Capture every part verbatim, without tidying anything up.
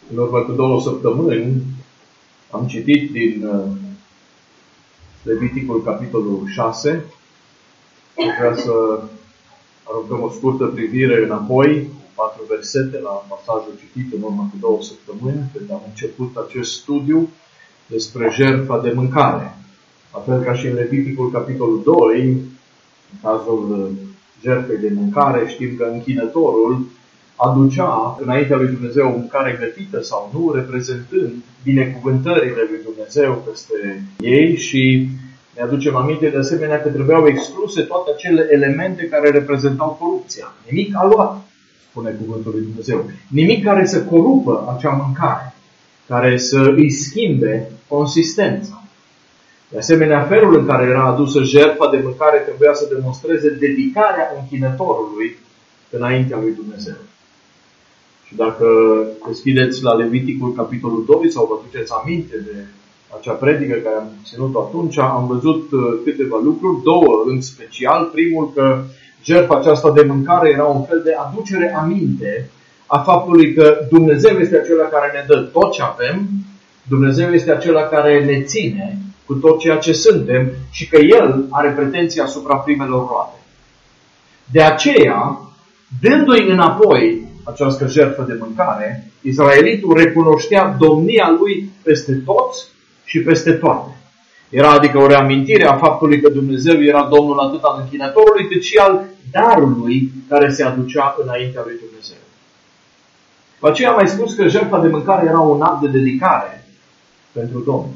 În urmă cu două săptămâni am citit din Leviticul capitolul șase. Vreau să aruncăm o scurtă privire înapoi, patru versete la pasajul citit în urmă cu două săptămâni, când am început acest studiu despre jertfa de mâncare. La fel ca și în Leviticul capitolul doi, în cazul jertfei de mâncare, știm că închinătorul aducea înaintea lui Dumnezeu o mâncare gătită sau nu, reprezentând binecuvântările lui Dumnezeu peste ei, și ne aducem aminte de asemenea că trebuiau excluse toate acele elemente care reprezentau corupția. Nimic aluat, spune cuvântul lui Dumnezeu. Nimic care să corupă acea mâncare, care să îi schimbe consistența. De asemenea, felul în care era adusă jertfa de mâncare trebuia să demonstreze dedicarea închinătorului înaintea lui Dumnezeu. Și dacă deschideți la Leviticul capitolul doi sau vă duceți aminte de acea predică care am ținut-o atunci, am văzut câteva lucruri, două în special. Primul, că jertfa aceasta de mâncare era un fel de aducere aminte a faptului că Dumnezeu este acela care ne dă tot ce avem, Dumnezeu este acela care ne ține cu tot ceea ce suntem și că El are pretenții asupra primelor roade. De aceea, dându-i înapoi această jertfă de mâncare, Israelitul recunoștea domnia lui peste toți și peste toate. Era adică o reamintire a faptului că Dumnezeu era Domnul atât al închinătorului, cât și al darului care se aducea înaintea lui Dumnezeu. După aceea am mai spus că jertfa de mâncare era un act de dedicare pentru Domnul.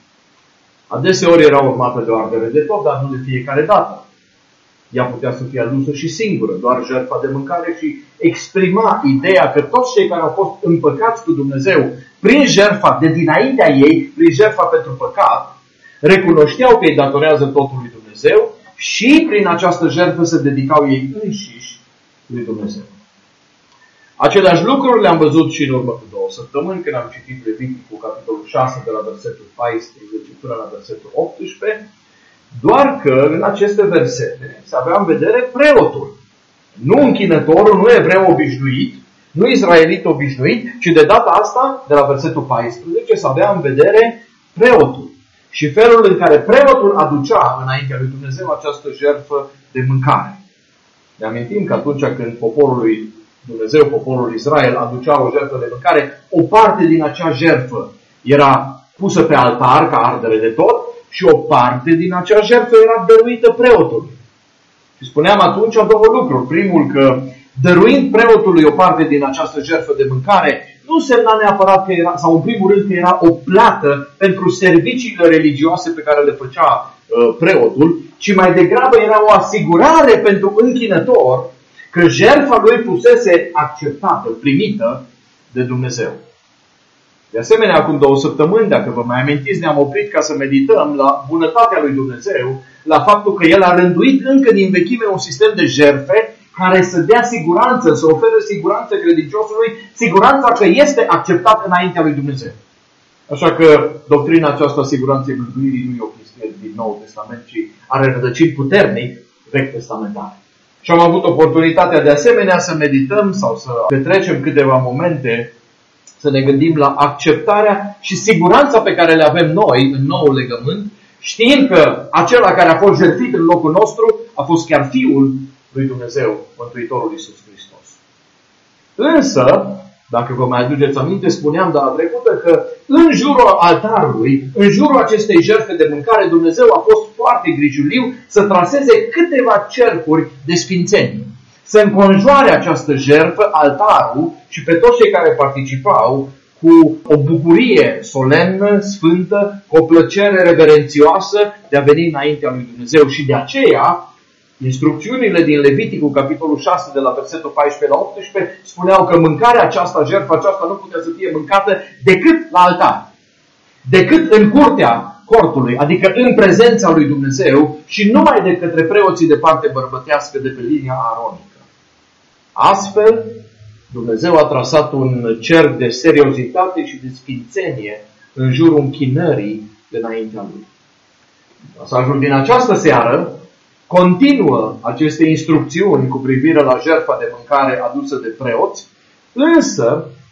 Adeseori era urmată de o ardere de tot, dar nu de fiecare dată. Ea putea să fie adusă și singură, doar jertfa de mâncare, și exprima ideea că toți cei care au fost împăcați cu Dumnezeu prin jertfa de dinaintea ei, prin jertfa pentru păcat, recunoșteau că îi datorează totul lui Dumnezeu și prin această jertfă se dedicau ei înșiși lui Dumnezeu. Aceleași lucruri le-am văzut și în urmă cu două săptămâni, când am citit Leviticul capitolul șase, de la versetul paisprezece până la versetul optsprezece, doar că în aceste versete se avea în vedere preotul. Nu închinătorul, nu evreu obișnuit, nu israelit obișnuit, ci de data asta, de la versetul paisprezece, se avea în vedere preotul. Și felul în care preotul aducea înaintea lui Dumnezeu această jertfă de mâncare. Ne amintim că atunci când poporul lui Dumnezeu, poporul Israel, aducea o jertfă de mâncare, o parte din acea jertfă era pusă pe altar ca ardere de tot și o parte din acea jertfă era dăruită preotului. Și spuneam atunci două lucruri. Primul, că dăruind preotului o parte din această jertfă de mâncare, nu semna neapărat că era, sau în primul rând că era o plată pentru serviciile religioase pe care le făcea uh, preotul, ci mai degrabă era o asigurare pentru închinător că jertfa lui fusese acceptată, primită de Dumnezeu. De asemenea, acum două săptămâni, dacă vă mai amintiți, ne-am oprit ca să medităm la bunătatea lui Dumnezeu, la faptul că El a rânduit încă din vechime un sistem de jertfe care să dea siguranță, să ofere siguranță credinciosului, siguranța că este acceptat înaintea lui Dumnezeu. Așa că doctrina aceasta siguranței mântuirii nu e o chestie din Noul Testament, ci are rădăcini puternic vechi testamentare. Și am avut oportunitatea de asemenea să medităm sau să petrecem câteva momente, să ne gândim la acceptarea și siguranța pe care le avem noi în noul legământ, știind că acela care a fost jertfit în locul nostru a fost chiar Fiul lui Dumnezeu, Mântuitorul Iisus Hristos. Însă, dacă vă mai aduceți aminte, spuneam data trecută că în jurul altarului, în jurul acestei jertfe de mâncare, Dumnezeu a fost foarte grijuliu să traseze câteva cercuri de sfințenie. Să înconjoare această jertfă, altarul, și pe toți cei care participau cu o bucurie solemnă, sfântă, cu o plăcere reverențioasă de a veni înaintea lui Dumnezeu. Și de aceea, instrucțiunile din Leviticul, capitolul șase, de la versetul paisprezece la optsprezece, spuneau că mâncarea aceasta, jertfa aceasta, nu putea să fie mâncată decât la altar. Decât în curtea cortului, adică în prezența lui Dumnezeu și numai de către preoții de parte bărbătească de pe linia aronică. Astfel, Dumnezeu a trasat un cerc de seriozitate și de sfințenie în jurul închinării înaintea Lui. Pasajul din această seară continuă aceste instrucțiuni cu privire la jertfa de mâncare adusă de preoți, însă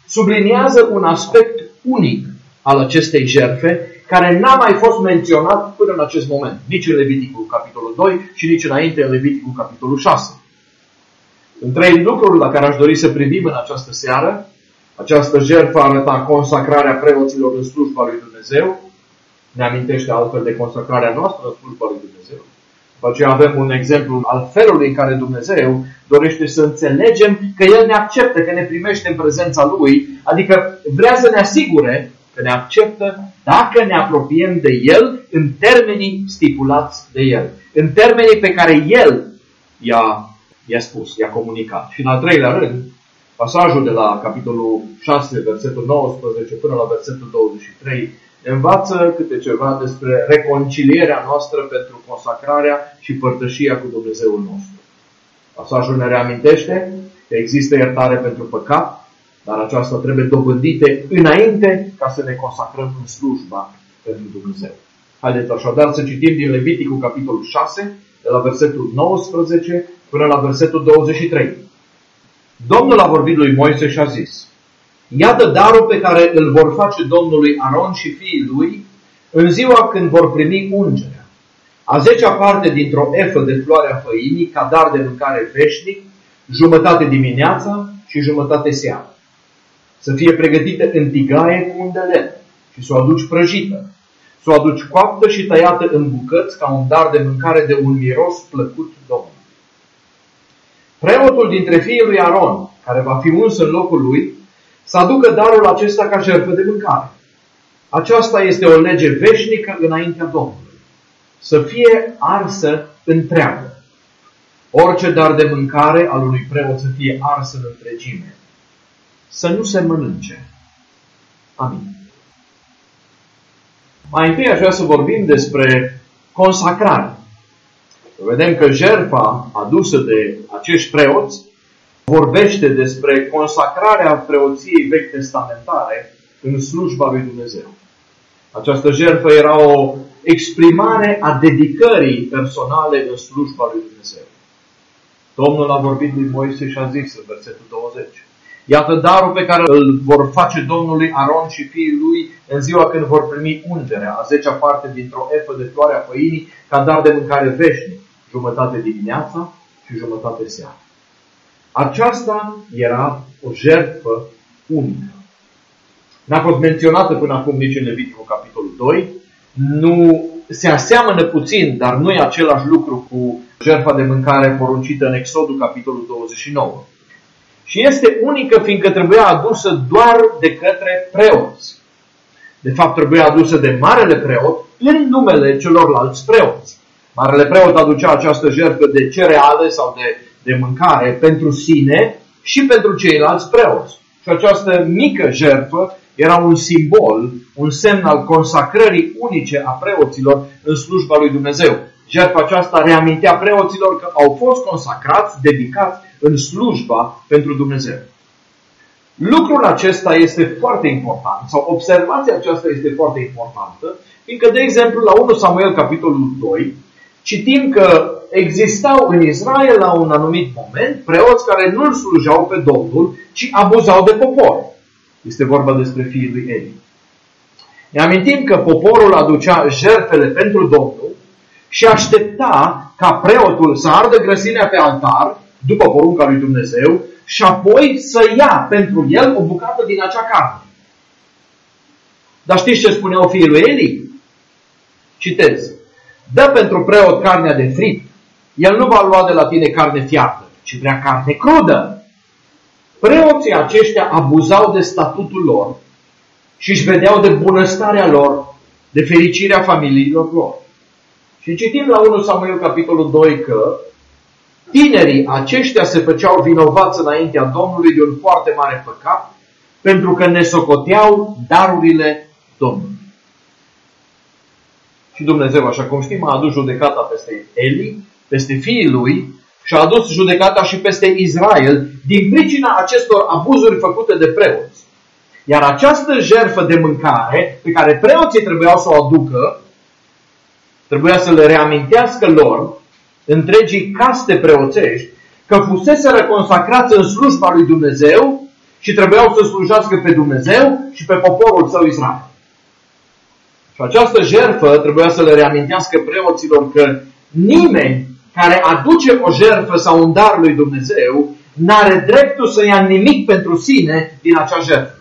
subliniază un aspect unic al acestei jertfe, care n-a mai fost menționat până în acest moment, nici în Leviticul capitolul doi și nici înainte în Leviticul capitolul șase. În trei lucruri la care aș dori să privim în această seară, această jertfă arăta consacrarea preoților în slujba lui Dumnezeu, ne amintește altfel de consacrarea noastră în slujba lui Dumnezeu. După aceea avem un exemplu al felului în care Dumnezeu dorește să înțelegem că El ne acceptă, că ne primește în prezența Lui, adică vrea să ne asigure că ne acceptă dacă ne apropiem de El în termenii stipulați de El, în termenii pe care El i-a, i-a spus, i-a comunicat. Și în al treilea rând, pasajul de la capitolul șase, versetul nouăsprezece până la versetul douăzeci și trei, ne învață câte ceva despre reconcilierea noastră pentru consacrarea și părtășia cu Dumnezeul nostru. Pasajul ne reamintește că există iertare pentru păcat, dar aceasta trebuie dobândită înainte ca să ne consacrăm în slujba pentru Dumnezeu. Haideți așadar să citim din Leviticul capitolul șase, de la versetul nouăsprezece până la versetul douăzeci și trei. Domnul a vorbit lui Moise și a zis: iată darul pe care îl vor face Domnului Aron și fiii lui în ziua când vor primi ungerea. A zecea parte dintr-o efă de floarea făinii, ca dar de mâncare veșnic, jumătate dimineața și jumătate seara. Să fie pregătită în tigaie cu un de lemn și să o aduci prăjită. Să o aduci coaptă și tăiată în bucăți ca un dar de mâncare de un miros plăcut Domnului. Preotul dintre fiii lui Aron, care va fi uns în locul lui, să aducă darul acesta ca jertfă de mâncare. Aceasta este o lege veșnică înaintea Domnului. Să fie arsă întreagă. Orice dar de mâncare al unui preot să fie ars în întregime. Să nu se mănânce. Amin. Mai întâi aș vrea să vorbim despre consacrare. Vedem că jertfa adusă de acești preoți vorbește despre consacrarea preoției vechi testamentare în slujba lui Dumnezeu. Această jertfă era o exprimare a dedicării personale în slujba lui Dumnezeu. Domnul a vorbit lui Moise și a zis în versetul douăzeci: iată darul pe care îl vor face Domnului Aron și fiii lui în ziua când vor primi ungerea, a zecea parte dintr-o efă de floare a făinii, ca dar de mâncare veșnic, jumătate dimineața și jumătate seara. Aceasta era o jertfă unică. N-a fost menționată până acum nici în Leviticul capitolul doi. Nu se aseamănă puțin, dar nu e același lucru cu jertfa de mâncare poruncită în Exodul capitolul douăzeci și nouă. Și este unică fiindcă trebuia adusă doar de către preoți. De fapt, trebuia adusă de marele preot în numele celorlalți preoți. Marele preot aducea această jertfă de cereale sau de, de mâncare pentru sine și pentru ceilalți preoți. Și această mică jertfă era un simbol, un semn al consacrării unice a preoților în slujba lui Dumnezeu. Jertfa aceasta reamintea preoților că au fost consacrați, dedicați în slujba pentru Dumnezeu. Lucrul acesta este foarte important, sau observația aceasta este foarte importantă, fiindcă, de exemplu, la unu Samuel, capitolul doi, citim că existau în Israel la un anumit moment preoți care nu îl slujeau pe Domnul, ci abuzau de popor. Este vorba despre fiii lui Eli. Ne amintim că poporul aducea jertfele pentru Domnul și aștepta ca preotul să ardă grăsimea pe altar, după porunca lui Dumnezeu, și apoi să ia pentru el o bucată din acea carne. Dar știți ce spuneau fiii lui Eli? Citez: dă pentru preot carnea de fript, el nu va lua de la tine carne fiartă, ci vrea carne crudă. Preoții aceștia abuzau de statutul lor și își vedeau de bunăstarea lor, de fericirea familiilor lor. Și citim la unu Samuel capitolul doi că tinerii aceștia se făceau vinovați înaintea Domnului de un foarte mare păcat, pentru că ne socoteau darurile Domnului. Și Dumnezeu, așa cum știm, a adus judecata peste Eli, peste fiii lui, și a adus judecata și peste Israel din pricina acestor abuzuri făcute de preoți. Iar această jertfă de mâncare pe care preoții trebuiau să o aducă, trebuia să le reamintească lor, întregii caste preoțești, că fuseseră consacrați în slujba lui Dumnezeu și trebuiau să slujească pe Dumnezeu și pe poporul său Israel. Și această jertfă trebuia să le reamintească preoților că nimeni care aduce o jertfă sau un dar lui Dumnezeu n-are dreptul să ia nimic pentru sine din acea jertfă.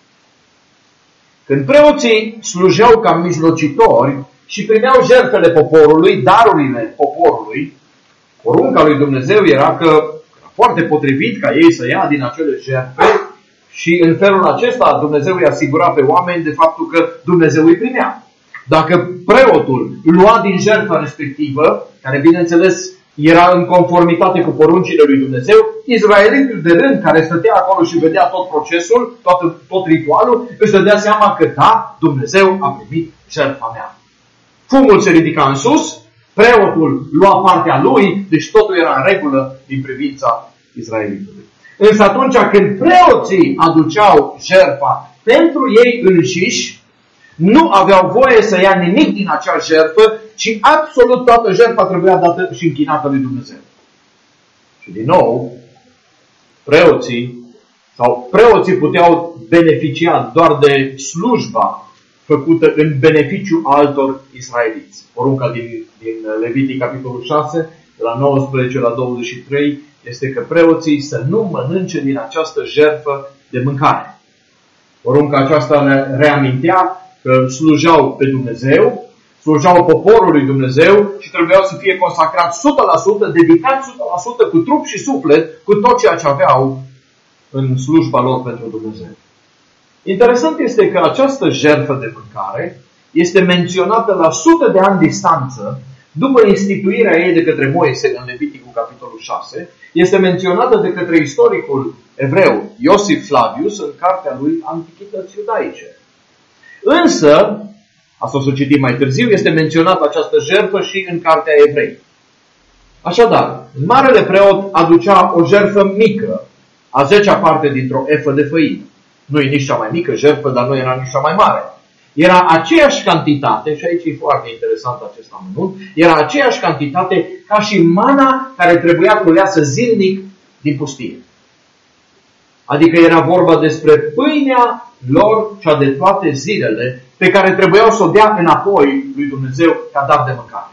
Când preoții slujeau ca mijlocitori și primeau jertfele poporului, darurile poporului, porunca lui Dumnezeu era că era foarte potrivit ca ei să ia din acele jertfe și în felul acesta Dumnezeu îi asigura pe oameni de faptul că Dumnezeu îi primea. Dacă preotul lua din jertfa respectivă, care bineînțeles era în conformitate cu poruncile lui Dumnezeu, izraelitul de rând care stătea acolo și vedea tot procesul, tot, tot ritualul, își dădea seama că da, Dumnezeu a primit jertfa mea. Fumul se ridica în sus, preotul lua partea lui, deci totul era în regulă din privința izraelitului. Însă atunci când preoții aduceau jertfa pentru ei înșiși, nu aveau voie să ia nimic din acea jertfă, ci absolut toată jertfa trebuia dată și închinată lui Dumnezeu. Și din nou, preoții sau preoții puteau beneficia doar de slujba făcută în beneficiu altor israeliți. Porunca din, din Levitic, capitolul șase, de la nouăsprezece la douăzeci și trei, este că preoții să nu mănânce din această jertfă de mâncare. Porunca aceasta ne reamintea că slujau pe Dumnezeu, slujau poporului Dumnezeu și trebuiau să fie consacrați o sută la sută, dedicați o sută la sută cu trup și suflet, cu tot ceea ce aveau în slujba lor pentru Dumnezeu. Interesant este că această jertfă de mâncare este menționată la sute de ani distanță după instituirea ei de către Moise în Leviticul capitolul șase, este menționată de către istoricul evreu Iosif Flavius în cartea lui Antichități Iudaice. Însă, asta o să citim mai târziu, este menționată această jertfă și în cartea Evrei. Așadar, marele preot aducea o jertfă mică, a zecea parte dintr-o efă de făină. Nu e nici cea mai mică jertfă, dar nu era nici cea mai mare. Era aceeași cantitate, și aici e foarte interesant acest amănunt, era aceeași cantitate ca și mana care trebuia culeasă zilnic din pustie. Adică era vorba despre pâinea lor, cea de toate zilele, pe care trebuiau să o dea înapoi lui Dumnezeu ca dar de mâncare.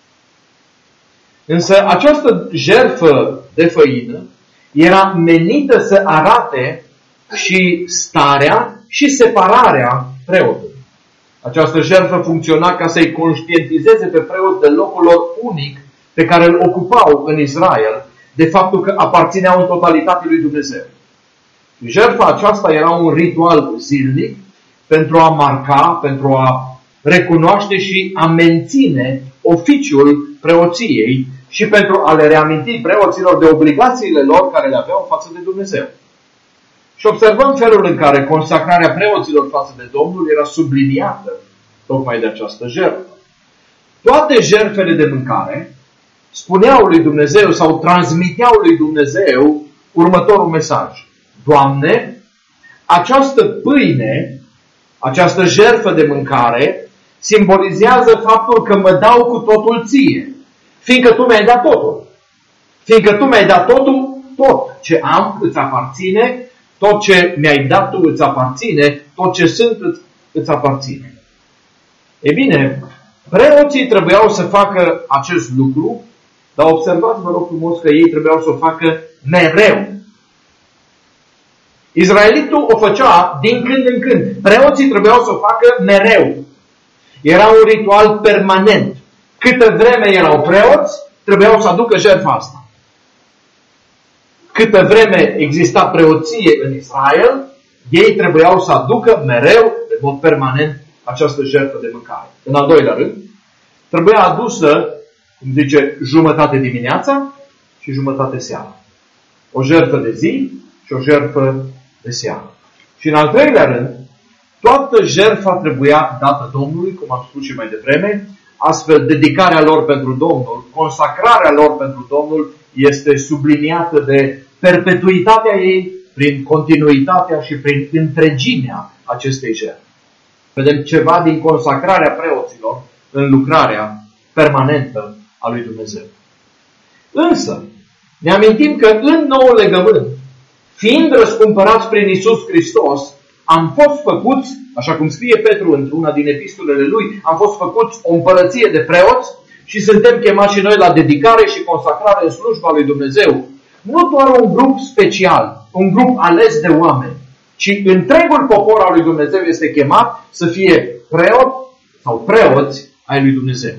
Însă această jertfă de făină era menită să arate și starea și separarea preotului. Această jertfă funcționa ca să-i conștientizeze pe preot de locul lor unic pe care îl ocupau în Israel, de faptul că aparțineau în totalitate lui Dumnezeu. Jertfa aceasta era un ritual zilnic pentru a marca, pentru a recunoaște și a menține oficiul preoției și pentru a le reaminti preoților de obligațiile lor care le aveau față de Dumnezeu. Și observăm felul în care consacrarea preoților față de Domnul era subliniată tocmai de această jertfă. Toate jertfele de mâncare spuneau lui Dumnezeu sau transmiteau lui Dumnezeu următorul mesaj. Doamne, această pâine, această jertfă de mâncare, simbolizează faptul că mă dau cu totul ție, fiindcă tu mi-ai dat totul. Fiindcă tu mi-ai dat totul, tot ce am îți aparține, tot ce mi-ai dat tu îți aparține, tot ce sunt îți, îți aparține. E bine, preoții trebuiau să facă acest lucru, dar observați, vă rog frumos, că ei trebuiau să o facă mereu. Izraelitul o făcea din când în când. Preoții trebuiau să o facă mereu. Era un ritual permanent. Câtă vreme erau preoți, trebuiau să aducă jertfa asta. Câtă vreme exista preoție în Israel, ei trebuiau să aducă mereu, de mod permanent, această jertfă de mâncare. În al doilea rând, trebuia adusă, cum zice, jumătate dimineața și jumătate seara. O jertfă de zi și o jertfă de seară. Și în al treilea rând, toată jertfa trebuia dată Domnului, cum am spus și mai devreme, astfel dedicarea lor pentru Domnul, consacrarea lor pentru Domnul este subliniată de perpetuitatea ei prin continuitatea și prin întregimea acestei jertfe. Vedem ceva din consacrarea preoților în lucrarea permanentă a lui Dumnezeu. Însă, ne amintim că în Noul Legământ, Fiind răscumpărați prin Iisus Hristos, am fost făcuți, așa cum scrie Petru într-una din epistolele lui, am fost făcuți o împărăție de preoți și suntem chemați și noi la dedicare și consacrare în slujba lui Dumnezeu. Nu doar un grup special, un grup ales de oameni, ci întregul popor al lui Dumnezeu este chemat să fie preot sau preoți ai lui Dumnezeu.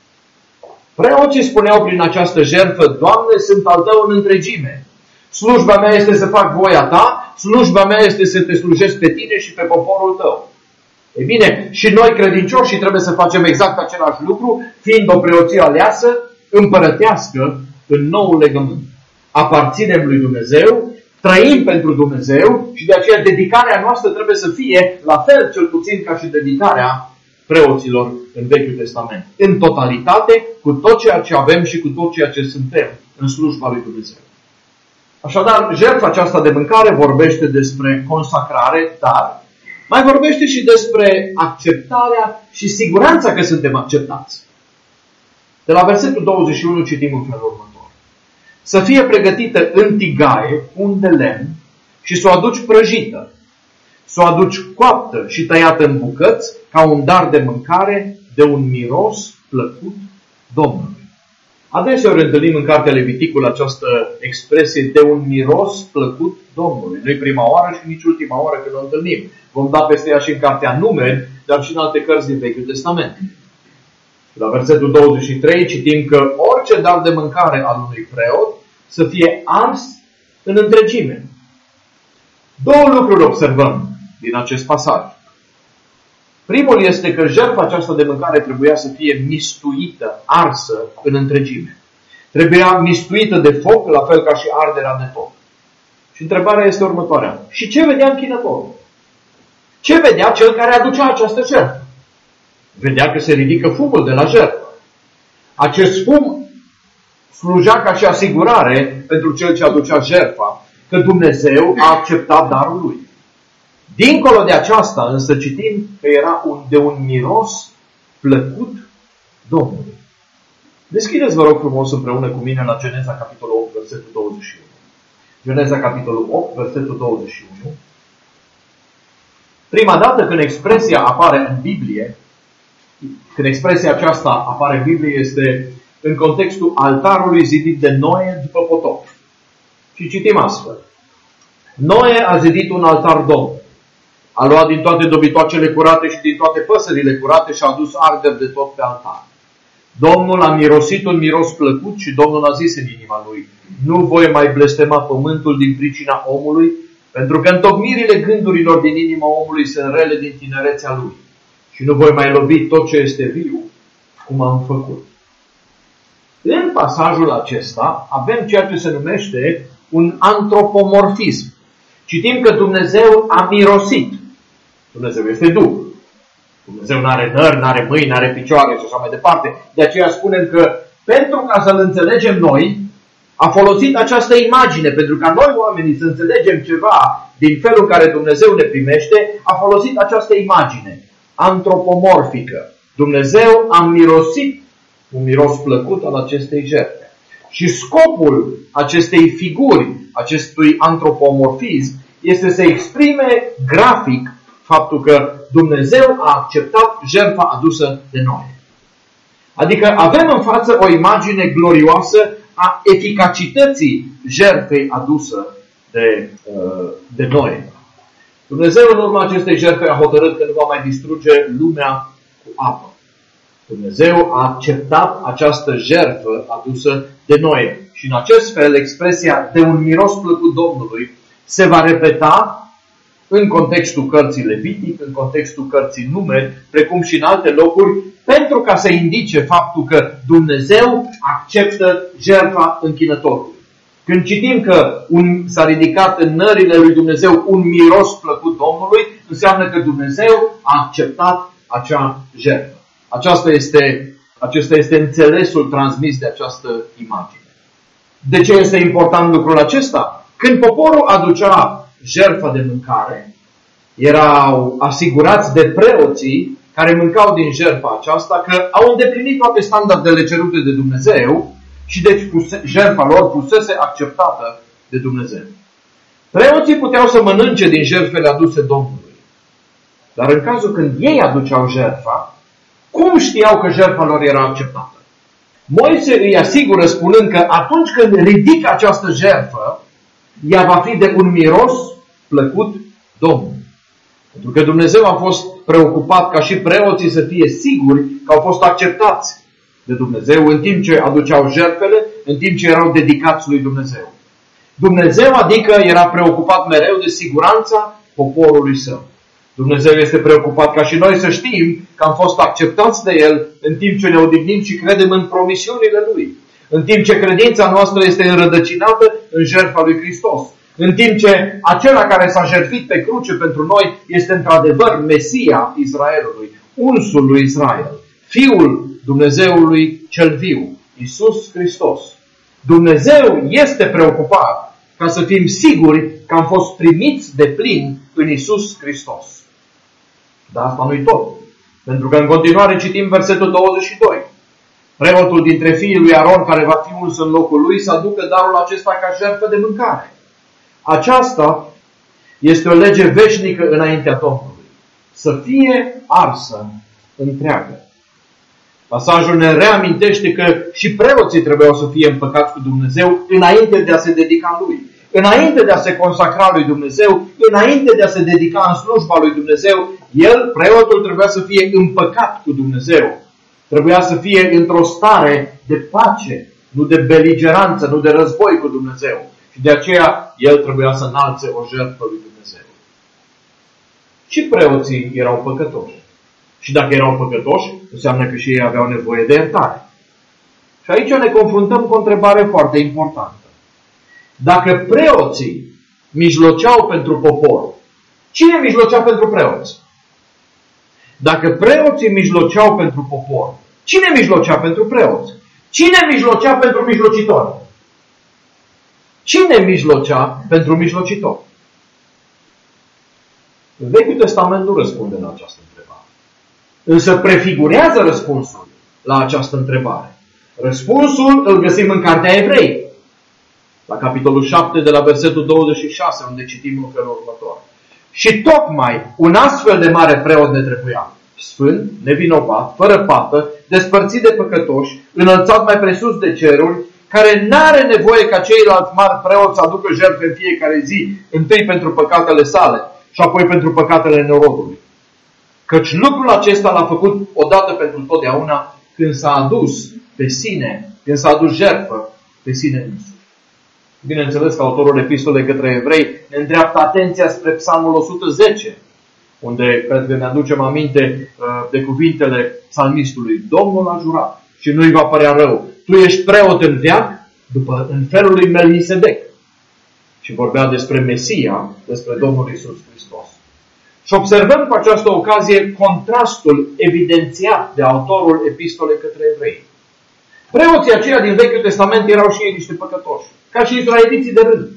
Preoții spuneau prin această jertfă: Doamne, sunt al Tău în întregime. Slujba mea este să fac voia Ta, slujba mea este să Te slujesc pe Tine și pe poporul Tău. Ei bine, și noi credincioși trebuie să facem exact același lucru, fiind o preoție aleasă, împărătească în noul legământ. Aparținem lui Dumnezeu, trăim pentru Dumnezeu și de aceea dedicarea noastră trebuie să fie la fel cel puțin ca și dedicarea preoților în Vechiul Testament. În totalitate, cu tot ceea ce avem și cu tot ceea ce suntem în slujba lui Dumnezeu. Așadar, jertfa aceasta de mâncare vorbește despre consacrare, dar mai vorbește și despre acceptarea și siguranța că suntem acceptați. De la versetul douăzeci și unu citim în felul următor: Să fie pregătită în tigaie, un de lemn, și să o aduci prăjită, să o aduci coaptă și tăiată în bucăți, ca un dar de mâncare, de un miros plăcut Domnului. Adeseori întâlnim în cartea Leviticul această expresie de un miros plăcut Domnului. Nu-i prima oară și nici ultima oară când o întâlnim. Vom da peste ea și în cartea Numeri, dar și în alte cărți din Vechiul Testament. La versetul douăzeci și trei citim că orice dar de mâncare al unui preot să fie ars în întregime. Două lucruri observăm din acest pasaj. Primul este că jertfa aceasta de mâncare trebuia să fie mistuită, arsă în întregime. Trebuia mistuită de foc, la fel ca și arderea de tot. Și întrebarea este următoarea: și ce vedea închinătorul? Ce vedea cel care aducea această jertfă? Vedea că se ridică fumul de la jertfă. Acest fum slujea ca și asigurare pentru cel ce aducea jertfa că Dumnezeu a acceptat darul lui. Dincolo de aceasta, însă, citim că era un, de un miros plăcut Domnului. Deschideți, vă rog frumos, împreună cu mine la Geneza, capitolul opt, versetul douăzeci și unu. Geneza, capitolul opt, versetul douăzeci și unu. Prima dată când expresia apare în Biblie, când expresia aceasta apare în Biblie, este în contextul altarului zidit de Noe după potop. Și citim astfel: Noe a zidit un altar Domnului. A luat din toate dobitoacele curate și din toate păsările curate și a adus arderi de tot pe altar. Domnul a mirosit un miros plăcut și Domnul a zis în inima lui: nu voi mai blestema pământul din pricina omului, pentru că întocmirile gândurilor din inima omului sunt rele din tinerețea lui. Și nu voi mai lovi tot ce este viu, cum am făcut. În pasajul acesta avem ceea ce se numește un antropomorfism. Citim că Dumnezeu a mirosit. Dumnezeu este Duh. Dumnezeu nu are nări, nu are mâini, nu are picioare și așa mai departe. De aceea spunem că pentru ca să-L înțelegem noi, a folosit această imagine. Pentru ca noi oamenii să înțelegem ceva din felul în care Dumnezeu ne primește, a folosit această imagine antropomorfică. Dumnezeu a mirosit un miros plăcut al acestei jertfe. Și scopul acestei figuri, acestui antropomorfism, este să exprime grafic faptul că Dumnezeu a acceptat jertfa adusă de noi. Adică avem în față o imagine glorioasă a eficacității jertfei adusă de, de noi. Dumnezeu în urma acestei jertfe a hotărât că nu va mai distruge lumea cu apă. Dumnezeu a acceptat această jertfă adusă de noi. Și în acest fel, expresia de un miros plăcut Domnului se va repeta în contextul cărții Levitic, în contextul cărții Numeri, precum și în alte locuri, pentru ca să indice faptul că Dumnezeu acceptă jertfa închinătorului. Când citim că un, s-a ridicat în nările lui Dumnezeu un miros plăcut Domnului, înseamnă că Dumnezeu a acceptat acea jertfă. Aceasta este, acesta este înțelesul transmis de această imagine. De ce este important lucrul acesta? Când poporul aducea jertfa de mâncare, erau asigurați de preoții care mâncau din jertfa aceasta că au îndeplinit toate standardele cerute de Dumnezeu și deci jertfa lor fusese acceptată de Dumnezeu. Preoții puteau să mănânce din jertfele aduse Domnului. Dar în cazul când ei aduceau jertfa, cum știau că jertfa lor era acceptată? Moise îi asigură spunând că atunci când ridică această jertfă, ea va fi de un miros plăcut Domnului. Pentru că Dumnezeu a fost preocupat ca și preoții să fie siguri că au fost acceptați de Dumnezeu în timp ce aduceau jertfele, în timp ce erau dedicați lui Dumnezeu. Dumnezeu, adică, era preocupat mereu de siguranța poporului său. Dumnezeu este preocupat ca și noi să știm că am fost acceptați de El în timp ce ne odihnim și credem în promisiunile Lui. În timp ce credința noastră este înrădăcinată în jertfa lui Hristos. În timp ce acela care s-a jertfit pe cruce pentru noi este într-adevăr Mesia Israelului, unsul lui Israel, Fiul Dumnezeului cel viu, Iisus Hristos. Dumnezeu este preocupat ca să fim siguri că am fost primiți de plin în Iisus Hristos. Dar asta nu-i tot. Pentru că în continuare citim versetul douăzeci și doi. Preotul dintre fiii lui Aron, care va fi uns în locul lui, să aducă darul acesta ca jertfă de mâncare. Aceasta este o lege veșnică înaintea Domnului. Să fie arsă întreagă. Pasajul ne reamintește că și preoții trebuiau să fie împăcați cu Dumnezeu înainte de a se dedica Lui. Înainte de a se consacra lui Dumnezeu, înainte de a se dedica în slujba lui Dumnezeu, el, preotul, trebuia să fie împăcat cu Dumnezeu. Trebuia să fie într-o stare de pace, nu de beligeranță, nu de război cu Dumnezeu. Și de aceea el trebuia să înalțe o jertfă lui Dumnezeu. Și preoții erau păcătoși. Și dacă erau păcătoși, înseamnă că și ei aveau nevoie de iertare. Și aici ne confruntăm cu o întrebare foarte importantă. Dacă preoții mijloceau pentru popor, cine mijlocea pentru preoți? Dacă preoții mijloceau pentru popor, cine mijlocea pentru preoți? Cine mijlocea pentru mijlocitori? Cine mijlocea pentru mijlocitori? Vechiul Testament nu răspunde la această întrebare. Însă prefigurează răspunsul la această întrebare. Răspunsul îl găsim în Cartea Evrei, la capitolul șapte, de la versetul douăzeci și șase, unde citim în felul următor. Și tocmai un astfel de mare preot ne trebuia, sfânt, nevinovat, fără pată, despărțit de păcătoși, înălțat mai presus de ceruri, care n-are nevoie ca ceilalți mari preoți să aducă jertfe în fiecare zi, întâi pentru păcatele sale și apoi pentru păcatele nerodului. Căci lucrul acesta l-a făcut odată pentru totdeauna când s-a adus pe sine, când s-a adus jertfă pe sine însuși. Bineînțeles că autorul epistolei către evrei ne îndreaptă atenția spre Psalmul o sută zece, unde cred că ne aducem aminte de cuvintele psalmistului. Domnul a jurat și nu-i va părea rău. Tu ești preot în veac, după în felul lui Melchisedec. Și vorbea despre Mesia, despre Domnul Iisus Hristos. Și observăm cu această ocazie contrastul evidențiat de autorul epistolei către evrei. Preoții aceia din Vechiul Testament erau și ei niște păcătoși, ca și israeliții de rând.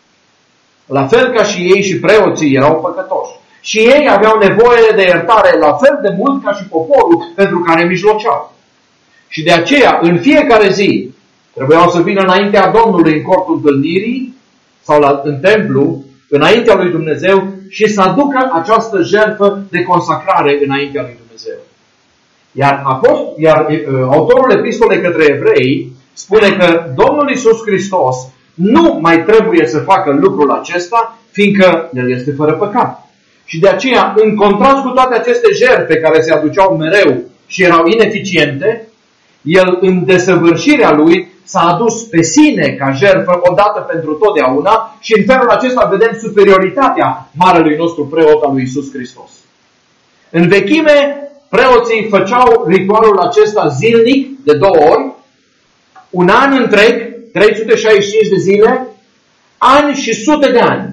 La fel ca și ei, și preoții erau păcătoși. Și ei aveau nevoie de iertare la fel de mult ca și poporul pentru care mijloceau. Și de aceea, în fiecare zi, trebuiau să vină înaintea Domnului în cortul întâlnirii sau la, în templu, înaintea lui Dumnezeu și să aducă această jertfă de consacrare înaintea lui Dumnezeu. Iar, apost, iar uh, autorul epistolei către evrei spune că Domnul Iisus Hristos nu mai trebuie să facă lucrul acesta, fiindcă El este fără păcat. Și de aceea, în contrast cu toate aceste jertfe care se aduceau mereu și erau ineficiente, El, în desăvârșirea Lui, s-a adus pe sine ca jertfă odată pentru totdeauna și în felul acesta vedem superioritatea marelui nostru preot al lui Iisus Hristos. În vechime, preoții făceau ritualul acesta zilnic, de două ori, un an întreg, trei sute șaizeci și cinci de zile, ani și sute de ani.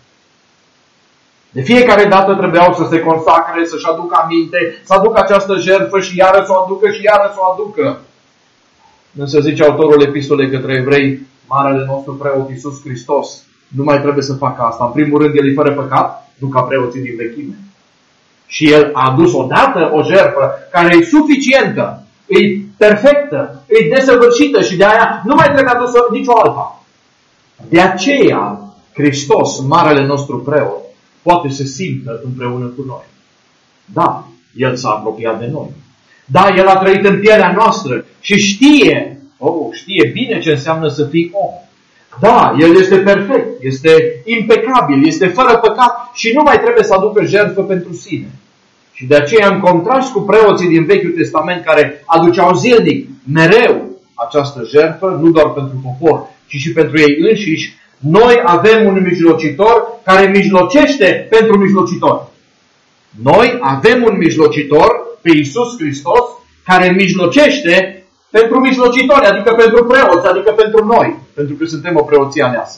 De fiecare dată trebuiau să se consacre, să-și aducă aminte, să aducă această jertfă și iară să o aducă și iară să o aducă. Însă zice autorul epistolei către evrei, marele nostru preot Iisus Hristos nu mai trebuie să facă asta. În primul rând, El e fără păcat, nu ca preoții din vechime. Și El a adus odată o jertfă care e suficientă, e perfectă, e desăvârșită și de aia nu mai trebuie adusă nicio alta. De aceea, Hristos, marele nostru preot, poate să simtă împreună cu noi. Da, El s-a apropiat de noi. Da, El a trăit în pielea noastră și știe, oh, știe bine ce înseamnă să fii om. Da, El este perfect, este impecabil, este fără păcat și nu mai trebuie să aducă jertfă pentru sine. Și de aceea, în contrast cu preoții din Vechiul Testament care aduceau zilnic, mereu, această jertfă, nu doar pentru popor, ci și pentru ei înșiși, noi avem un mijlocitor care mijlocește pentru mijlocitor. Noi avem un mijlocitor, pe Iisus Hristos, care mijlocește pentru mijlocitori, adică pentru preoți, adică pentru noi, pentru că suntem o preoție aleasă.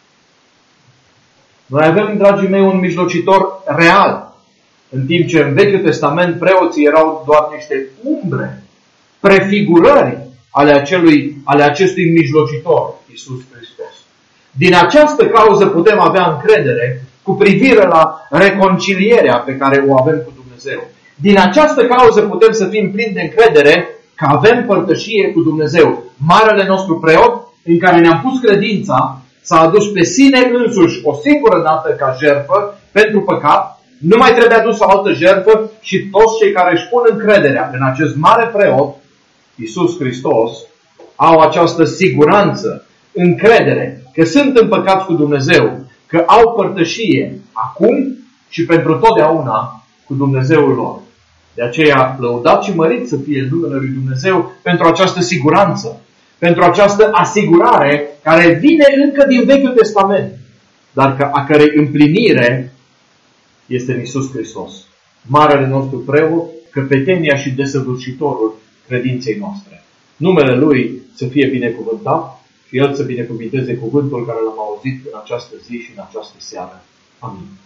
Noi avem, dragii mei, un mijlocitor real, în timp ce în Vechiul Testament preoții erau doar niște umbre, prefigurări ale, acelui, ale acestui mijlocitor, Iisus Hristos. Din această cauză putem avea încredere cu privire la reconcilierea pe care o avem cu Dumnezeu. Din această cauză putem să fim plini de încredere că avem părtășie cu Dumnezeu. Marele nostru preot, în care ne-am pus credința, s-a adus pe sine însuși o singură dată ca jertfă pentru păcat, nu mai trebuie adus o altă jertfă și toți cei care își pun încrederea în acest mare preot, Iisus Hristos, au această siguranță, încredere că sunt împăcați cu Dumnezeu, că au părtășie acum și pentru totdeauna cu Dumnezeul lor. De aceea, lăudat și mărit să fie numele lui Dumnezeu pentru această siguranță, pentru această asigurare care vine încă din Vechiul Testament, dar a cărei împlinire este în Iisus Hristos, marele nostru preot, căpetenia și desăvârșitorul credinței noastre. Numele Lui să fie binecuvântat și El să binecuvinteze cuvântul care l-am auzit în această zi și în această seară. Amin.